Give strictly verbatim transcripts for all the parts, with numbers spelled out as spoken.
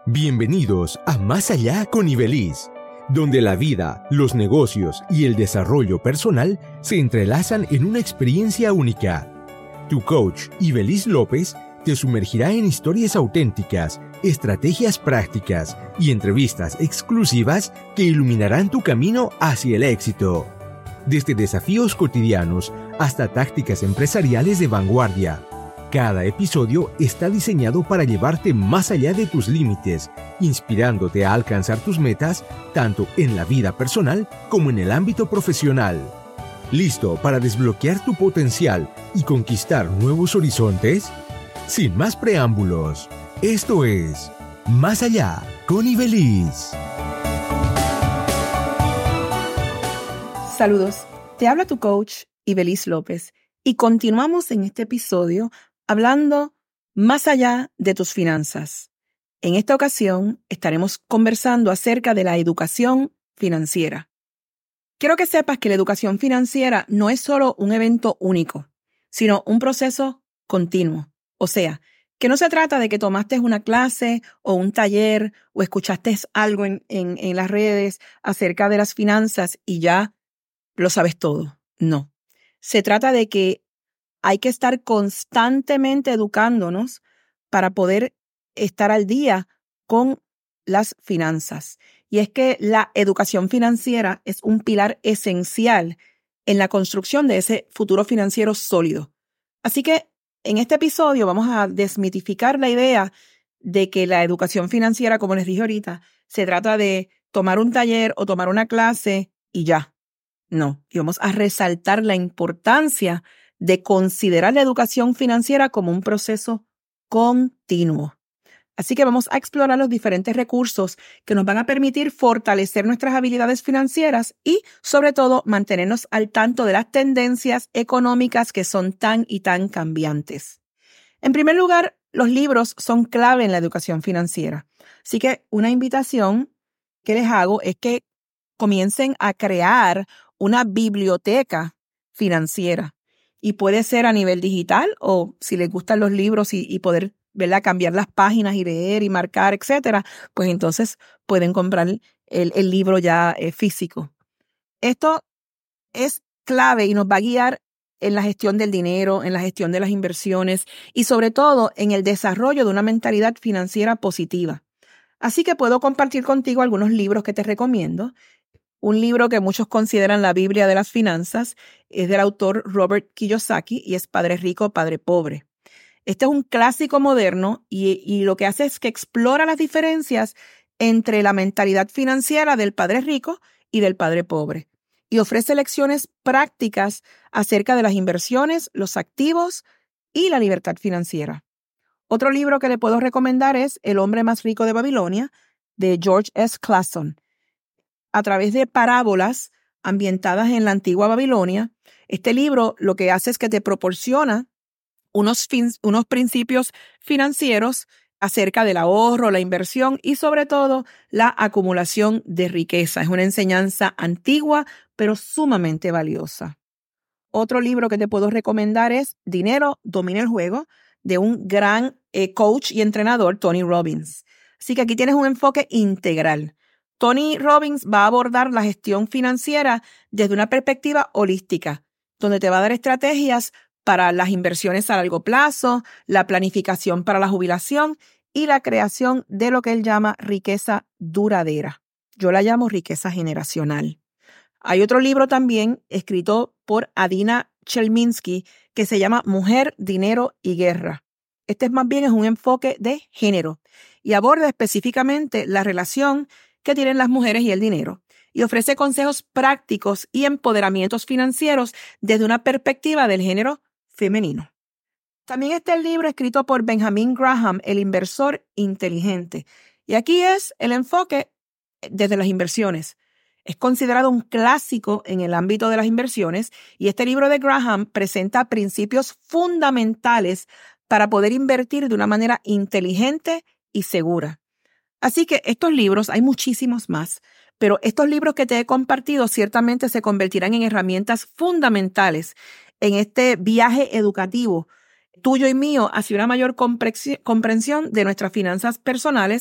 Bienvenidos a Más Allá con Ibeliz, donde la vida, los negocios y el desarrollo personal se entrelazan en una experiencia única. Tu coach, Ibeliz López, te sumergirá en historias auténticas, estrategias prácticas y entrevistas exclusivas que iluminarán tu camino hacia el éxito. Desde desafíos cotidianos hasta tácticas empresariales de vanguardia, cada episodio está diseñado para llevarte más allá de tus límites, inspirándote a alcanzar tus metas tanto en la vida personal como en el ámbito profesional. ¿Listo para desbloquear tu potencial y conquistar nuevos horizontes? Sin más preámbulos, esto es Más Allá con Ibeliz. Saludos, te habla tu coach Ibeliz López y continuamos en este episodio hablando más allá de tus finanzas. En esta ocasión estaremos conversando acerca de la educación financiera. Quiero que sepas que la educación financiera no es solo un evento único, sino un proceso continuo. O sea, que no se trata de que tomaste una clase o un taller o escuchaste algo en, en, en las redes acerca de las finanzas y ya lo sabes todo. No. Se trata de que hay que estar constantemente educándonos para poder estar al día con las finanzas. Y es que la educación financiera es un pilar esencial en la construcción de ese futuro financiero sólido. Así que en este episodio vamos a desmitificar la idea de que la educación financiera, como les dije ahorita, se trata de tomar un taller o tomar una clase y ya. No, y vamos a resaltar la importancia de considerar la educación financiera como un proceso continuo. Así que vamos a explorar los diferentes recursos que nos van a permitir fortalecer nuestras habilidades financieras y, sobre todo, mantenernos al tanto de las tendencias económicas que son tan y tan cambiantes. En primer lugar, los libros son clave en la educación financiera. Así que una invitación que les hago es que comiencen a crear una biblioteca financiera. Y puede ser a nivel digital o si les gustan los libros y, y poder, ¿verdad?, cambiar las páginas y leer y marcar, etcétera, pues entonces pueden comprar el, el libro ya eh, físico. Esto es clave y nos va a guiar en la gestión del dinero, en la gestión de las inversiones y sobre todo en el desarrollo de una mentalidad financiera positiva. Así que puedo compartir contigo algunos libros que te recomiendo. Un libro que muchos consideran la Biblia de las finanzas es del autor Robert Kiyosaki y es Padre Rico, Padre Pobre. Este es un clásico moderno y, y lo que hace es que explora las diferencias entre la mentalidad financiera del Padre Rico y del Padre Pobre y ofrece lecciones prácticas acerca de las inversiones, los activos y la libertad financiera. Otro libro que le puedo recomendar es El hombre más rico de Babilonia, de George S. Clason. A través de parábolas ambientadas en la antigua Babilonia, este libro lo que hace es que te proporciona unos, fin, unos principios financieros acerca del ahorro, la inversión y sobre todo la acumulación de riqueza. Es una enseñanza antigua, pero sumamente valiosa. Otro libro que te puedo recomendar es Dinero, domina el juego, de un gran eh, coach y entrenador, Tony Robbins. Así que aquí tienes un enfoque integral. Tony Robbins va a abordar la gestión financiera desde una perspectiva holística, donde te va a dar estrategias para las inversiones a largo plazo, la planificación para la jubilación y la creación de lo que él llama riqueza duradera. Yo la llamo riqueza generacional. Hay otro libro también escrito por Adina Chelminsky que se llama Mujer, Dinero y Guerra. Este es más bien es un enfoque de género y aborda específicamente la relación que tienen las mujeres y el dinero, y ofrece consejos prácticos y empoderamientos financieros desde una perspectiva del género femenino. También está el libro escrito por Benjamin Graham, El inversor inteligente, y aquí es el enfoque desde las inversiones. Es considerado un clásico en el ámbito de las inversiones, y este libro de Graham presenta principios fundamentales para poder invertir de una manera inteligente y segura. Así que estos libros, hay muchísimos más, pero estos libros que te he compartido ciertamente se convertirán en herramientas fundamentales en este viaje educativo tuyo y mío hacia una mayor comprensión de nuestras finanzas personales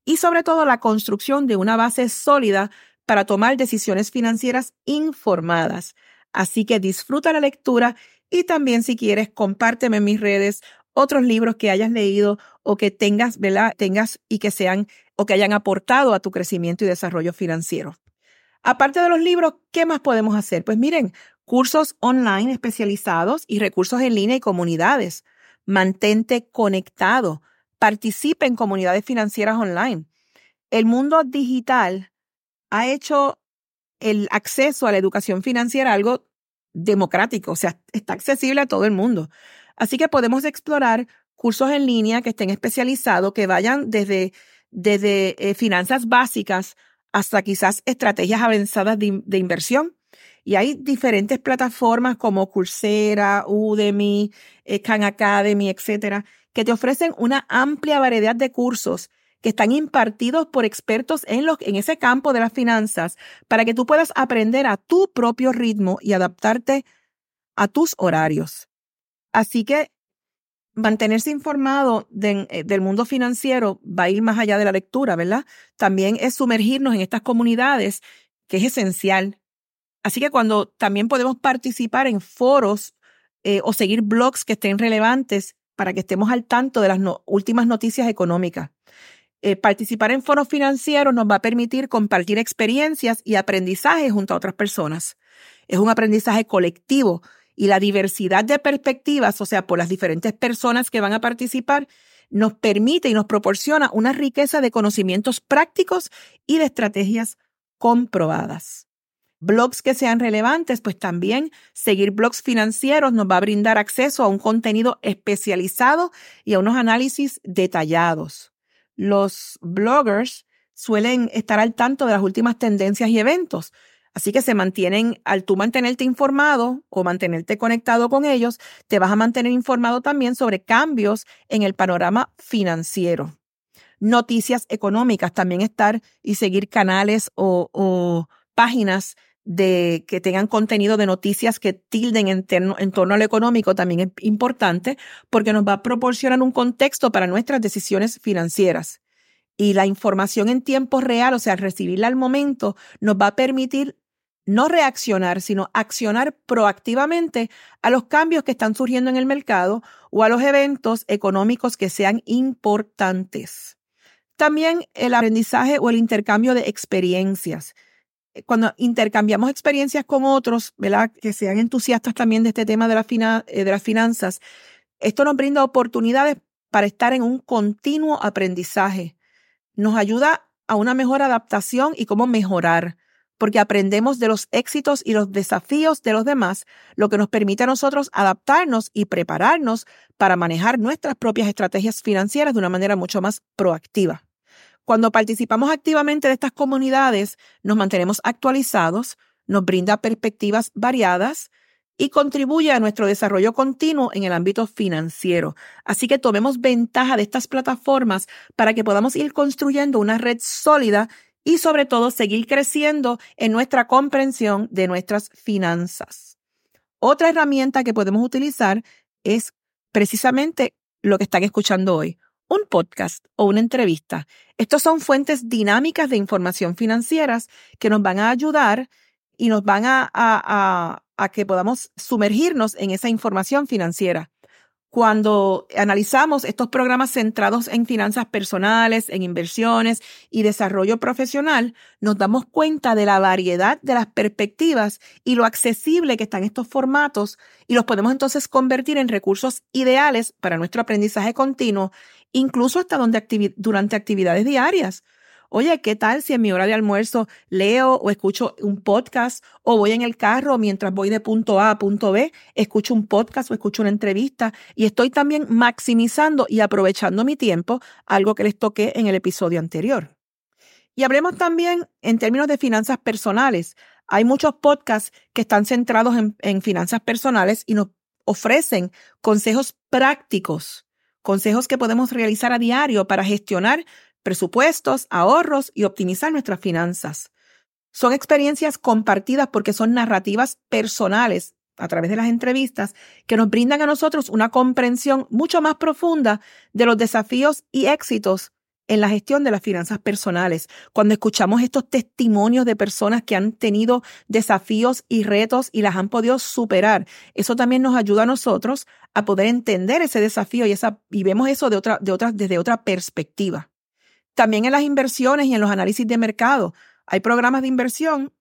y sobre todo la construcción de una base sólida para tomar decisiones financieras informadas. Así que disfruta la lectura y también, si quieres, compárteme en mis redes otros libros que hayas leído o que tengas, ¿verdad? tengas y que sean o que hayan aportado a tu crecimiento y desarrollo financiero. Aparte de los libros, ¿qué más podemos hacer? Pues miren, cursos online especializados y recursos en línea y comunidades. Mantente conectado. Participa en comunidades financieras online. El mundo digital ha hecho el acceso a la educación financiera algo democrático, o sea, está accesible a todo el mundo. Así que podemos explorar cursos en línea que estén especializados, que vayan desde, desde eh, finanzas básicas hasta quizás estrategias avanzadas de, de inversión. Y hay diferentes plataformas como Coursera, Udemy, eh, Khan Academy, etcétera, que te ofrecen una amplia variedad de cursos que están impartidos por expertos en, los, en ese campo de las finanzas para que tú puedas aprender a tu propio ritmo y adaptarte a tus horarios. Así que mantenerse informado de, del mundo financiero va a ir más allá de la lectura, ¿verdad? También es sumergirnos en estas comunidades, que es esencial. Así que cuando también podemos participar en foros eh, o seguir blogs que estén relevantes para que estemos al tanto de las no, últimas noticias económicas. Eh, participar en foros financieros nos va a permitir compartir experiencias y aprendizajes junto a otras personas. Es un aprendizaje colectivo y la diversidad de perspectivas, o sea, por las diferentes personas que van a participar, nos permite y nos proporciona una riqueza de conocimientos prácticos y de estrategias comprobadas. Blogs que sean relevantes, pues también seguir blogs financieros nos va a brindar acceso a un contenido especializado y a unos análisis detallados. Los bloggers suelen estar al tanto de las últimas tendencias y eventos, así que se mantienen, al tú mantenerte informado o mantenerte conectado con ellos, te vas a mantener informado también sobre cambios en el panorama financiero. Noticias económicas, también estar y seguir canales o, o páginas de que tengan contenido de noticias que tilden en, terno, en torno a lo económico también es importante porque nos va a proporcionar un contexto para nuestras decisiones financieras. Y la información en tiempo real, o sea, recibirla al momento, nos va a permitir no reaccionar, sino accionar proactivamente a los cambios que están surgiendo en el mercado o a los eventos económicos que sean importantes. También el aprendizaje o el intercambio de experiencias. Cuando intercambiamos experiencias con otros, ¿verdad?, que sean entusiastas también de este tema de, la fina, de las finanzas, esto nos brinda oportunidades para estar en un continuo aprendizaje. Nos ayuda a una mejor adaptación y cómo mejorar, porque aprendemos de los éxitos y los desafíos de los demás, lo que nos permite a nosotros adaptarnos y prepararnos para manejar nuestras propias estrategias financieras de una manera mucho más proactiva. Cuando participamos activamente de estas comunidades, nos mantenemos actualizados, nos brinda perspectivas variadas y contribuye a nuestro desarrollo continuo en el ámbito financiero. Así que tomemos ventaja de estas plataformas para que podamos ir construyendo una red sólida y sobre todo seguir creciendo en nuestra comprensión de nuestras finanzas. Otra herramienta que podemos utilizar es precisamente lo que están escuchando hoy. Un podcast o una entrevista. Estos son fuentes dinámicas de información financieras que nos van a ayudar y nos van a, a, a, a que podamos sumergirnos en esa información financiera. Cuando analizamos estos programas centrados en finanzas personales, en inversiones y desarrollo profesional, nos damos cuenta de la variedad de las perspectivas y lo accesible que están estos formatos y los podemos entonces convertir en recursos ideales para nuestro aprendizaje continuo, incluso hasta donde activi- durante actividades diarias. Oye, ¿qué tal si en mi hora de almuerzo leo o escucho un podcast o voy en el carro mientras voy de punto A a punto B, escucho un podcast o escucho una entrevista y estoy también maximizando y aprovechando mi tiempo, algo que les toqué en el episodio anterior? Y hablemos también en términos de finanzas personales. Hay muchos podcasts que están centrados en, en finanzas personales y nos ofrecen consejos prácticos, consejos que podemos realizar a diario para gestionar presupuestos, ahorros y optimizar nuestras finanzas. Son experiencias compartidas porque son narrativas personales a través de las entrevistas que nos brindan a nosotros una comprensión mucho más profunda de los desafíos y éxitos en la gestión de las finanzas personales. Cuando escuchamos estos testimonios de personas que han tenido desafíos y retos y las han podido superar, eso también nos ayuda a nosotros a poder entender ese desafío y, esa, y vemos eso de otra, de otra, desde otra perspectiva. También en las inversiones y en los análisis de mercado. Hay programas de inversión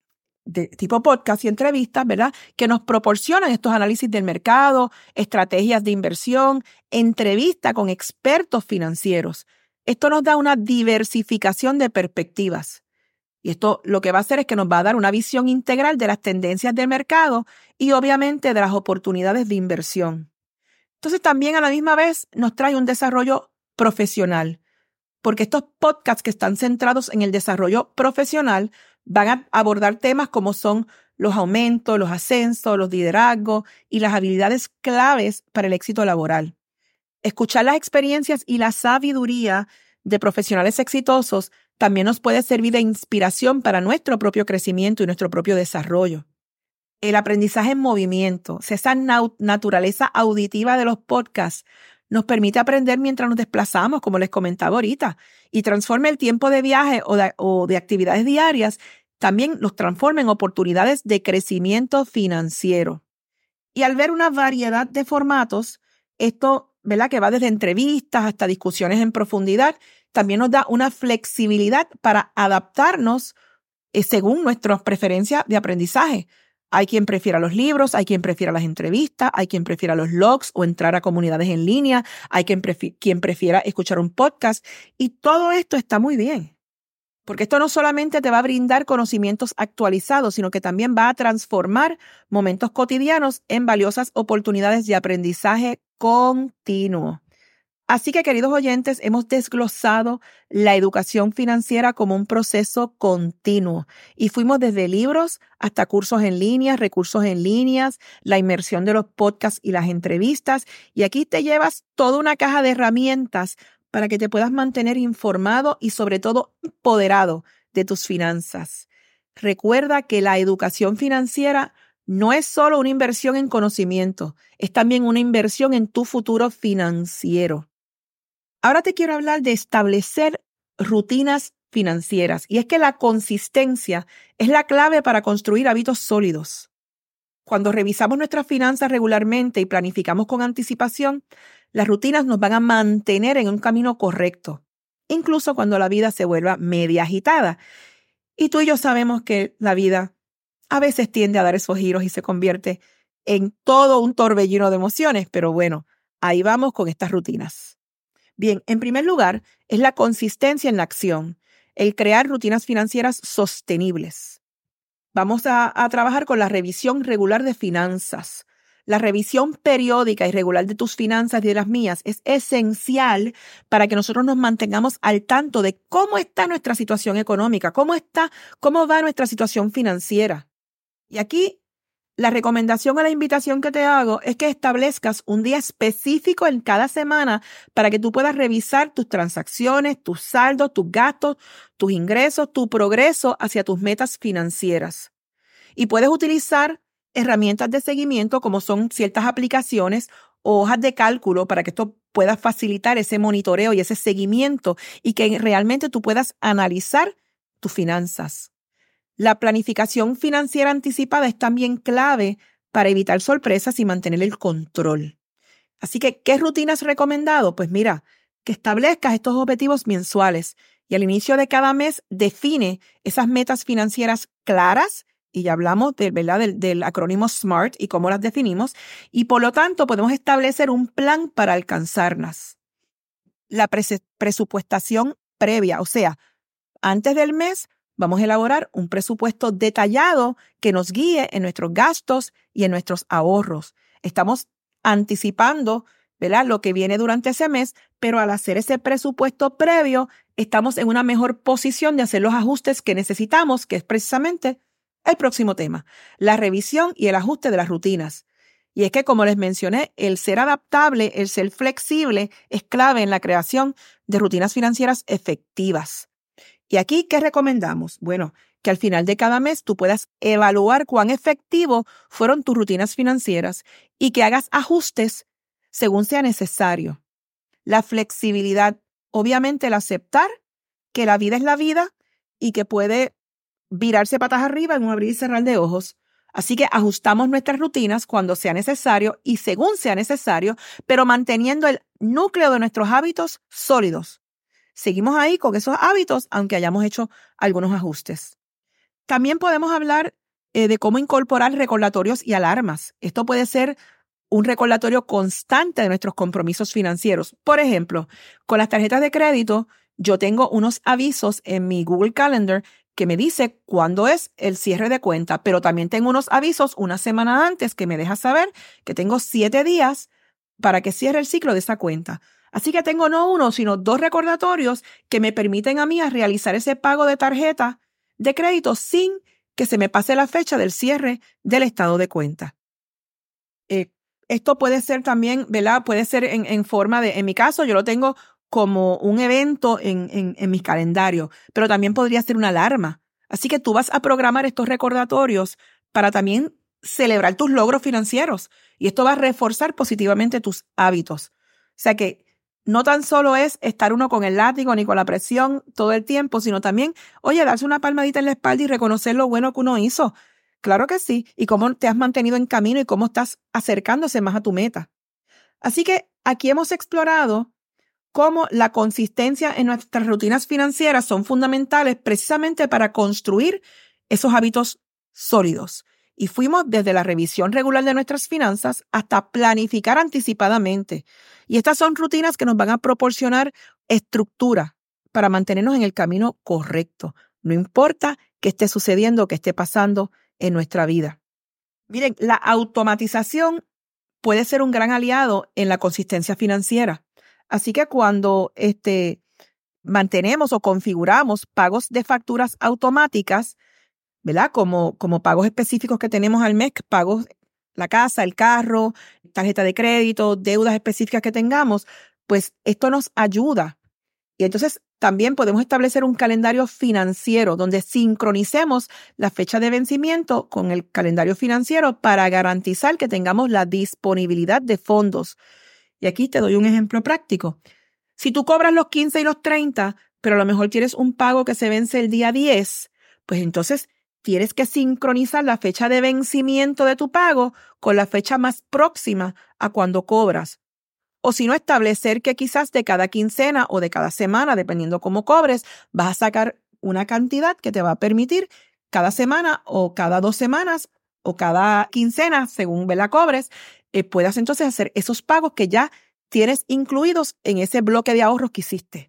de tipo podcast y entrevistas, ¿verdad?, que nos proporcionan estos análisis del mercado, estrategias de inversión, entrevista con expertos financieros. Esto nos da una diversificación de perspectivas. Y esto lo que va a hacer es que nos va a dar una visión integral de las tendencias del mercado y obviamente de las oportunidades de inversión. Entonces también a la misma vez nos trae un desarrollo profesional, porque estos podcasts que están centrados en el desarrollo profesional van a abordar temas como son los aumentos, los ascensos, los liderazgos y las habilidades claves para el éxito laboral. Escuchar las experiencias y la sabiduría de profesionales exitosos también nos puede servir de inspiración para nuestro propio crecimiento y nuestro propio desarrollo. El aprendizaje en movimiento, esa naturaleza auditiva de los podcasts, nos permite aprender mientras nos desplazamos, como les comentaba ahorita, y transforma el tiempo de viaje o de, o de actividades diarias, también los transforma en oportunidades de crecimiento financiero. Y al ver una variedad de formatos, esto, ¿verdad?, que va desde entrevistas hasta discusiones en profundidad, también nos da una flexibilidad para adaptarnos eh, según nuestras preferencias de aprendizaje. Hay quien prefiera los libros, hay quien prefiera las entrevistas, hay quien prefiera los blogs o entrar a comunidades en línea, hay quien, prefi- quien prefiera escuchar un podcast. Y todo esto está muy bien, porque esto no solamente te va a brindar conocimientos actualizados, sino que también va a transformar momentos cotidianos en valiosas oportunidades de aprendizaje continuo. Así que, queridos oyentes, hemos desglosado la educación financiera como un proceso continuo y fuimos desde libros hasta cursos en línea, recursos en líneas, la inmersión de los podcasts y las entrevistas, y aquí te llevas toda una caja de herramientas para que te puedas mantener informado y sobre todo empoderado de tus finanzas. Recuerda que la educación financiera no es solo una inversión en conocimiento, es también una inversión en tu futuro financiero. Ahora te quiero hablar de establecer rutinas financieras, y es que la consistencia es la clave para construir hábitos sólidos. Cuando revisamos nuestras finanzas regularmente y planificamos con anticipación, las rutinas nos van a mantener en un camino correcto, incluso cuando la vida se vuelva media agitada. Y tú y yo sabemos que la vida a veces tiende a dar esos giros y se convierte en todo un torbellino de emociones, pero bueno, ahí vamos con estas rutinas. Bien, en primer lugar, es la consistencia en la acción, el crear rutinas financieras sostenibles. Vamos a, a trabajar con la revisión regular de finanzas. La revisión periódica y regular de tus finanzas y de las mías es esencial para que nosotros nos mantengamos al tanto de cómo está nuestra situación económica, cómo está, cómo va nuestra situación financiera. Y aquí la recomendación o la invitación que te hago es que establezcas un día específico en cada semana para que tú puedas revisar tus transacciones, tus saldos, tus gastos, tus ingresos, tu progreso hacia tus metas financieras. Y puedes utilizar herramientas de seguimiento como son ciertas aplicaciones o hojas de cálculo para que esto pueda facilitar ese monitoreo y ese seguimiento y que realmente tú puedas analizar tus finanzas. La planificación financiera anticipada es también clave para evitar sorpresas y mantener el control. Así que, ¿qué rutinas recomendado? Pues mira, que establezcas estos objetivos mensuales y al inicio de cada mes define esas metas financieras claras, y ya hablamos de, ¿verdad? Del, del acrónimo SMART y cómo las definimos, y por lo tanto podemos establecer un plan para alcanzarlas. La pres- presupuestación previa, o sea, antes del mes, vamos a elaborar un presupuesto detallado que nos guíe en nuestros gastos y en nuestros ahorros. Estamos anticipando, ¿verdad?, lo que viene durante ese mes, pero al hacer ese presupuesto previo, estamos en una mejor posición de hacer los ajustes que necesitamos, que es precisamente el próximo tema, la revisión y el ajuste de las rutinas. Y es que, como les mencioné, el ser adaptable, el ser flexible, es clave en la creación de rutinas financieras efectivas. Y aquí, ¿qué recomendamos? Bueno, que al final de cada mes tú puedas evaluar cuán efectivo fueron tus rutinas financieras y que hagas ajustes según sea necesario. La flexibilidad obviamente el aceptar que la vida es la vida y que puede virarse patas arriba en un abrir y cerrar de ojos. Así que ajustamos nuestras rutinas cuando sea necesario y según sea necesario, pero manteniendo el núcleo de nuestros hábitos sólidos. Seguimos ahí con esos hábitos, aunque hayamos hecho algunos ajustes. También podemos hablar eh, de cómo incorporar recordatorios y alarmas. Esto puede ser un recordatorio constante de nuestros compromisos financieros. Por ejemplo, con las tarjetas de crédito, yo tengo unos avisos en mi Google Calendar que me dice cuándo es el cierre de cuenta, pero también tengo unos avisos una semana antes que me deja saber que tengo siete días para que cierre el ciclo de esa cuenta. Así que tengo no uno, sino dos recordatorios que me permiten a mí a realizar ese pago de tarjeta de crédito sin que se me pase la fecha del cierre del estado de cuenta. Eh, esto puede ser también, ¿verdad? Puede ser en, en forma de, en mi caso, yo lo tengo como un evento en, en, en mi calendario, pero también podría ser una alarma. Así que tú vas a programar estos recordatorios para también celebrar tus logros financieros y esto va a reforzar positivamente tus hábitos. O sea que no tan solo es estar uno con el látigo ni con la presión todo el tiempo, sino también, oye, darse una palmadita en la espalda y reconocer lo bueno que uno hizo. Claro que sí. Y cómo te has mantenido en camino y cómo estás acercándose más a tu meta. Así que aquí hemos explorado cómo la consistencia en nuestras rutinas financieras son fundamentales precisamente para construir esos hábitos sólidos. Y fuimos desde la revisión regular de nuestras finanzas hasta planificar anticipadamente. Y estas son rutinas que nos van a proporcionar estructura para mantenernos en el camino correcto. No importa qué esté sucediendo, qué esté pasando en nuestra vida. Miren, la automatización puede ser un gran aliado en la consistencia financiera. Así que cuando este, mantenemos o configuramos pagos de facturas automáticas, ¿verdad? Como, como pagos específicos que tenemos al mes, pagos, la casa, el carro, tarjeta de crédito, deudas específicas que tengamos, pues esto nos ayuda. Y entonces también podemos establecer un calendario financiero donde sincronicemos la fecha de vencimiento con el calendario financiero para garantizar que tengamos la disponibilidad de fondos. Y aquí te doy un ejemplo práctico. Si tú cobras los quince y los treinta, pero a lo mejor tienes un pago que se vence el día diez, pues entonces tienes que sincronizar la fecha de vencimiento de tu pago con la fecha más próxima a cuando cobras. O si no, establecer que quizás de cada quincena o de cada semana, dependiendo cómo cobres, vas a sacar una cantidad que te va a permitir cada semana o cada dos semanas o cada quincena, según la cobres, eh, puedas entonces hacer esos pagos que ya tienes incluidos en ese bloque de ahorros que hiciste.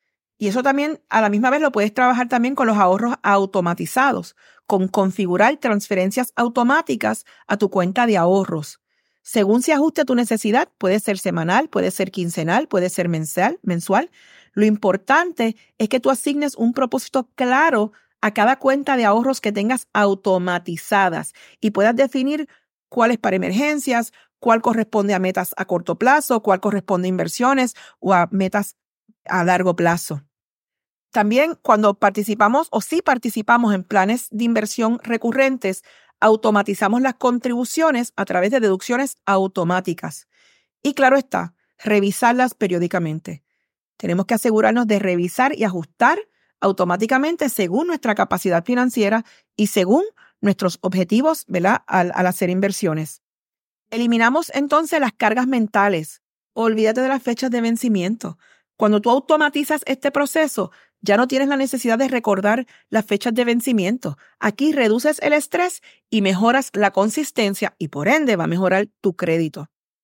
Y eso también, a la misma vez, lo puedes trabajar también con los ahorros automatizados, con configurar transferencias automáticas a tu cuenta de ahorros. Según se ajuste a tu necesidad, puede ser semanal, puede ser quincenal, puede ser mensual, mensual. Lo importante es que tú asignes un propósito claro a cada cuenta de ahorros que tengas automatizadas y puedas definir cuál es para emergencias, cuál corresponde a metas a corto plazo, cuál corresponde a inversiones o a metas a largo plazo. También cuando participamos o si participamos en planes de inversión recurrentes, automatizamos las contribuciones a través de deducciones automáticas. Y claro está, revisarlas periódicamente. Tenemos que asegurarnos de revisar y ajustar automáticamente según nuestra capacidad financiera y según nuestros objetivos, ¿verdad? Al, al hacer inversiones. Eliminamos entonces las cargas mentales. Olvídate de las fechas de vencimiento. Cuando tú automatizas este proceso, ya no tienes la necesidad de recordar las fechas de vencimiento. Aquí reduces el estrés y mejoras la consistencia y por ende va a mejorar tu crédito.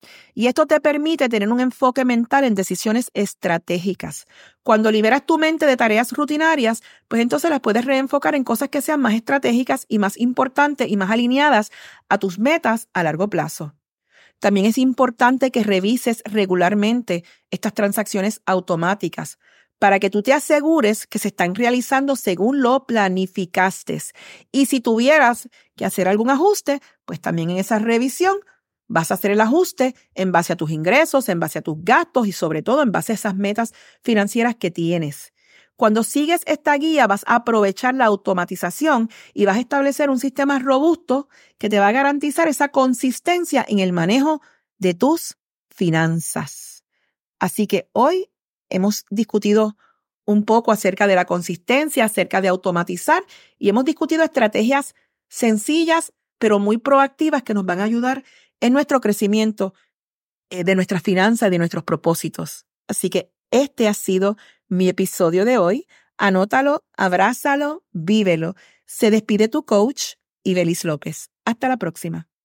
Y esto te permite tener un enfoque mental en decisiones estratégicas. Cuando liberas tu mente de tareas rutinarias, pues entonces las puedes reenfocar en cosas que sean más estratégicas y más importantes y más alineadas a tus metas a largo plazo. También es importante que revises regularmente estas transacciones automáticas para que tú te asegures que se están realizando según lo planificaste. Y si tuvieras que hacer algún ajuste, pues también en esa revisión vas a hacer el ajuste en base a tus ingresos, en base a tus gastos y sobre todo en base a esas metas financieras que tienes. Cuando sigues esta guía vas a aprovechar la automatización y vas a establecer un sistema robusto que te va a garantizar esa consistencia en el manejo de tus finanzas. Así que hoy hemos discutido un poco acerca de la consistencia, acerca de automatizar y hemos discutido estrategias sencillas pero muy proactivas que nos van a ayudar en nuestro crecimiento eh, de nuestras finanzas y de nuestros propósitos. Así que este ha sido mi episodio de hoy. Anótalo, abrázalo, vívelo. Se despide tu coach, Ibelis López. Hasta la próxima.